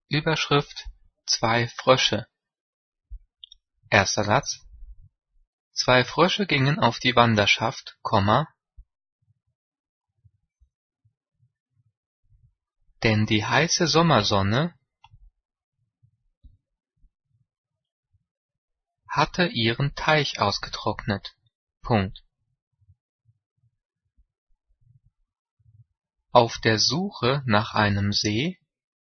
Überschrift: Zwei Frösche. Erster Satz: Zwei Frösche gingen auf die Wanderschaft, denn die heiße Sommersonne hatte ihren Teich ausgetrocknet. Auf der Suche nach einem See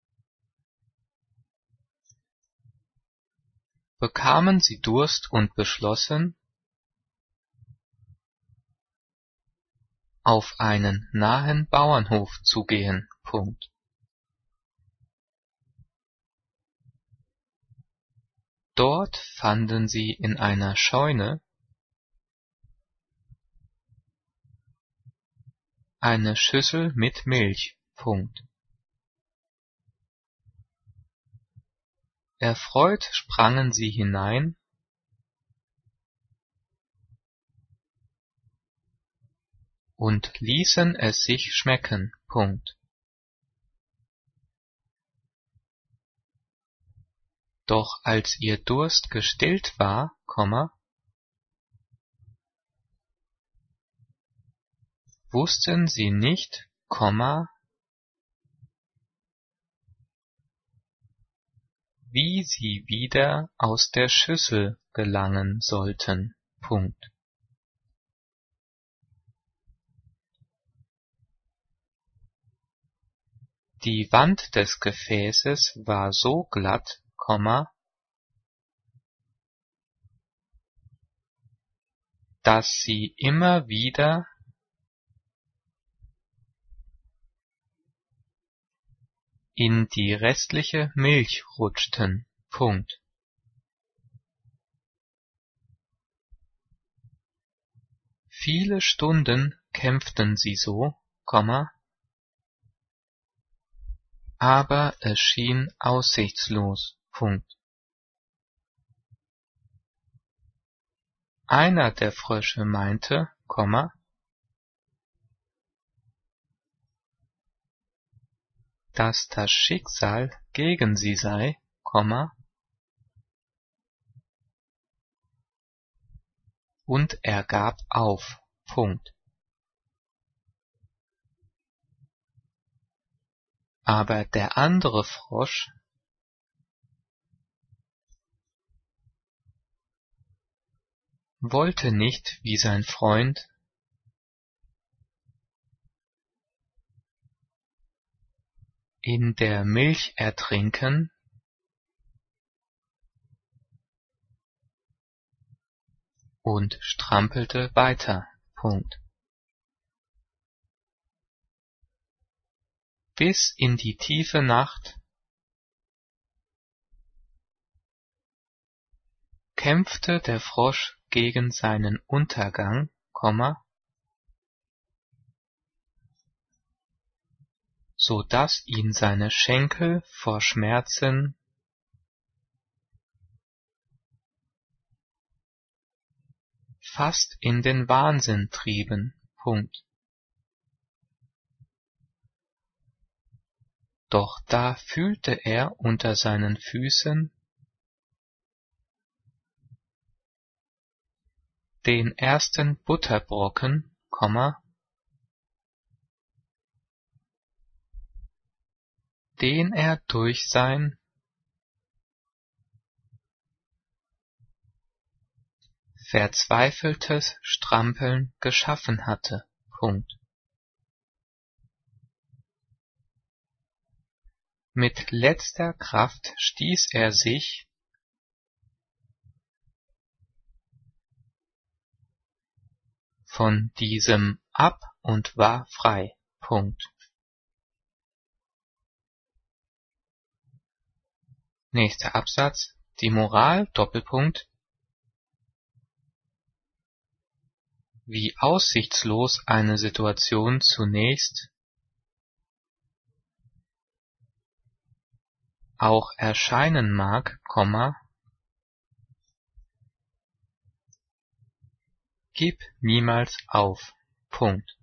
bekamen sie Durst und beschlossen, auf einen nahen Bauernhof zu gehen. Dort fanden sie in einer Scheune eine Schüssel mit Milch. Erfreut sprangen sie hinein und ließen es sich schmecken. Doch als ihr Durst gestillt war, wussten sie nicht, wie sie wieder aus der Schüssel gelangen sollten. Die Wand des Gefäßes war so glatt, dass sie immer wieder in die restliche Milch rutschten. Viele Stunden kämpften sie so, aber es schien aussichtslos. Einer der Frösche meinte, dass das Schicksal gegen sie sei, und er gab auf. Aber der andere Frosch wollte nicht wie sein Freund in der Milch ertrinken und strampelte weiter. Bis in die tiefe Nacht kämpfte der Frosch gegen seinen Untergang, so dass ihn seine Schenkel vor Schmerzen fast in den Wahnsinn trieben. Doch da fühlte er unter seinen Füßen den ersten Butterbrocken, den er durch sein verzweifeltes Strampeln geschaffen hatte. Mit letzter Kraft stieß er sich von diesem ab und war frei. Nächster Absatz. Die Moral, wie aussichtslos eine Situation zunächst auch erscheinen mag, gib niemals auf.